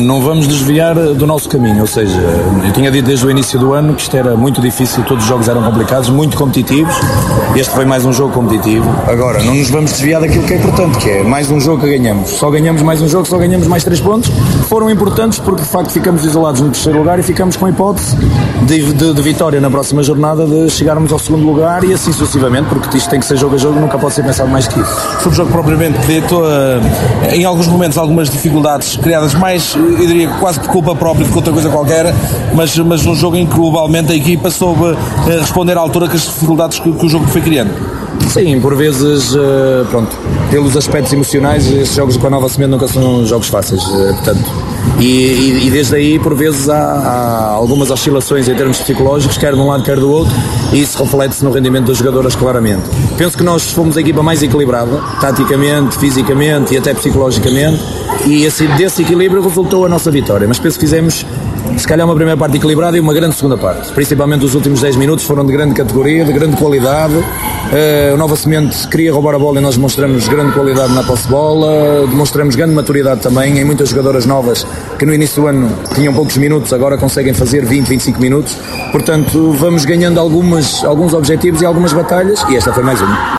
não vamos desviar do nosso caminho, ou seja, eu tinha dito desde o início do ano que isto era muito difícil, todos os jogos eram complicados, muito competitivos, este foi mais um jogo competitivo. Agora, não nos vamos desviar daquilo que é importante, que é mais um jogo que ganhamos, só ganhamos mais um jogo, só ganhamos mais 3 pontos, foram importantes porque de facto ficamos isolados no terceiro lugar e ficamos com a hipótese de vitória na próxima jornada, de chegarmos ao segundo lugar e assim sucessivamente, porque isto tem que ser jogo a jogo, nunca pode ser pensado mais que isso. Sobre o jogo propriamente dito, em alguns momentos algumas dificuldades criadas mais, eu diria quase por culpa própria do que outra coisa qualquer, mas num jogo em que globalmente a equipa soube responder à altura com as dificuldades que o jogo foi criando. Sim, por vezes, pronto, pelos aspectos emocionais, estes jogos com a Nova Semente nunca são jogos fáceis, portanto, e desde aí, por vezes, há algumas oscilações em termos psicológicos, quer de um lado, quer do outro, e isso reflete-se no rendimento das jogadoras claramente. Penso que nós fomos a equipa mais equilibrada, taticamente, fisicamente e até psicologicamente, e desse equilíbrio resultou a nossa vitória, mas penso que fizemos se calhar uma primeira parte equilibrada e uma grande segunda parte, principalmente os últimos 10 minutos foram de grande categoria, de grande qualidade. O Nova Semente queria roubar a bola e nós demonstramos grande qualidade na posse de bola, demonstramos grande maturidade também em muitas jogadoras novas que no início do ano tinham poucos minutos, agora conseguem fazer 20, 25 minutos, portanto vamos ganhando alguns objetivos e algumas batalhas e esta foi mais uma.